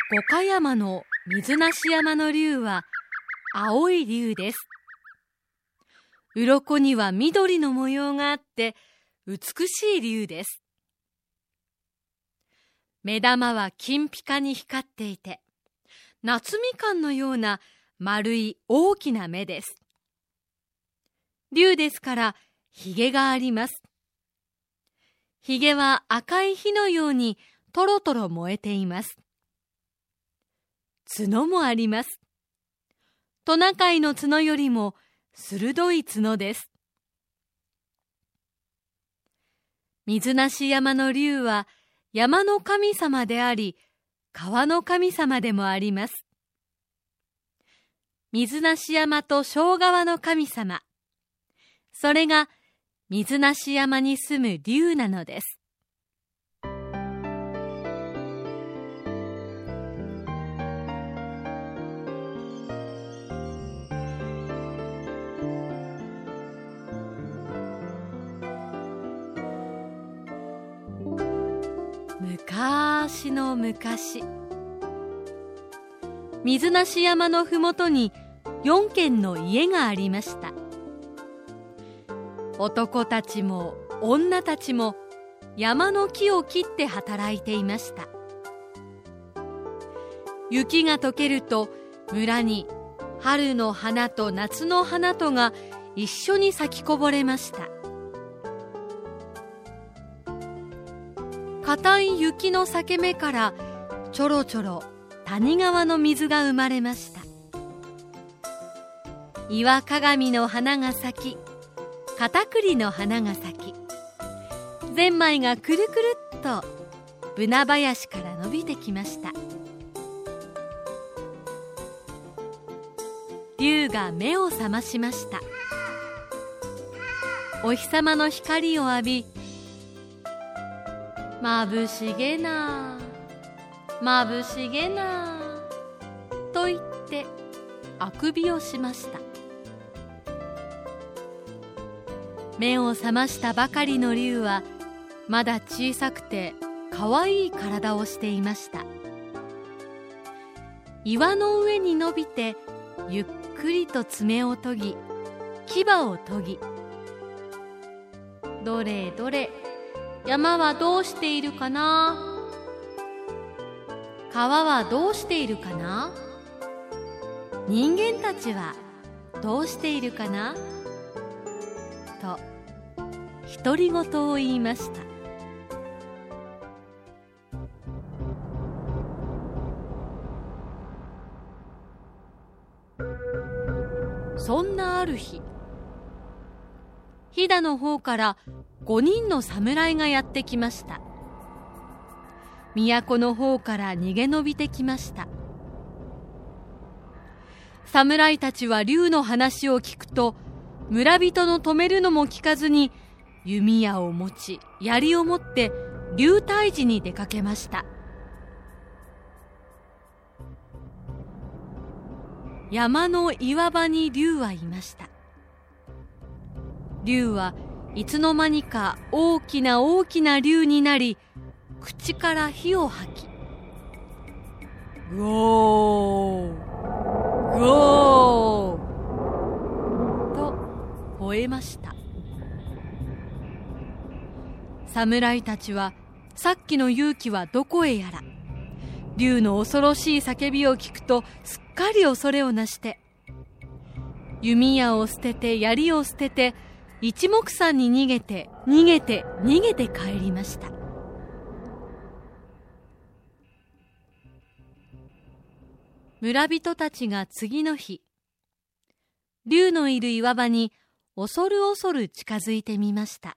五箇山の水無山の龍は青い龍です。鱗には緑の模様があって美しい龍です。目玉は金ピカに光っていて、夏みかんのような丸い大きな目です。龍ですからひげがあります。ひげは赤い火のようにとろとろ燃えています。角もあります。トナカイの角よりも鋭い角です。水無山の龍は山の神様であり、川の神様でもあります。水無山と庄川の神様、それが水無山に住む龍なのです。昔の昔、水無山のふもとに4軒の家がありました。男たちも女たちも山の木を切って働いていました。雪が溶けると村に春の花と夏の花とが一緒に咲きこぼれました。固い雪の裂け目からちょろちょろ谷川の水が生まれました。岩鏡の花が咲き、片栗の花が咲き、ゼンマイがくるくるっとブナ林から伸びてきました。龍が目を覚ましました。お日様の光を浴び、まぶしげな、まぶしげなと言ってあくびをしました。目を覚ましたばかりの龍はまだ小さくてかわいい体をしていました。岩の上に伸びてゆっくりと爪を研ぎ、牙を研ぎ、どれどれ山はどうしているかな、川はどうしているかな、人間たちはどうしているかなと独り言を言いました。そんなある日、飛騨の方から5人の侍がやってきました。都の方から逃げ延びてきました。侍たちは龍の話を聞くと、村人の止めるのも聞かずに弓矢を持ち槍を持って龍退治に出かけました。山の岩場に龍はいました。龍はいつの間にか大きな大きな龍になり、口から火を吐き、ゴーゴーと吠えました。侍たちはさっきの勇気はどこへやら、龍の恐ろしい叫びを聞くとすっかり恐れをなして、弓矢を捨てて槍を捨てて一目散に逃げて逃げて逃げて帰りました。村人たちが次の日、龍のいる岩場に恐る恐る近づいてみました。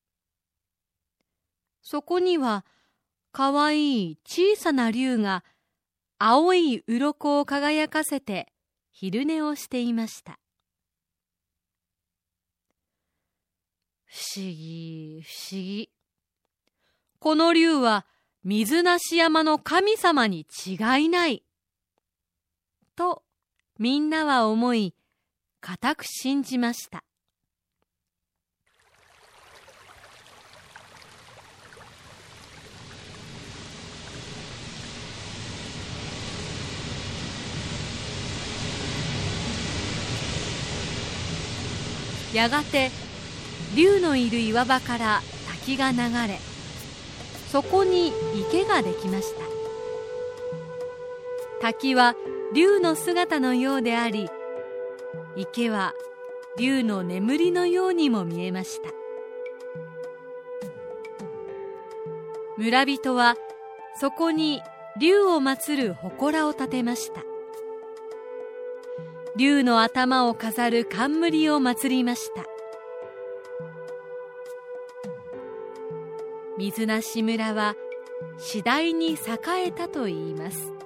そこにはかわいい小さな龍が青い鱗を輝かせて昼寝をしていました。不思議不思議、この龍は水無山の神様に違いないとみんなは思い、固く信じました。 やがて竜のいる岩場から滝が流れ、そこに池ができました。滝は竜の姿のようであり、池は竜の眠りのようにも見えました。村人はそこに竜を祀る祠を建てました。竜の頭を飾る冠を祀りました。水無村は次第に栄えたといいます。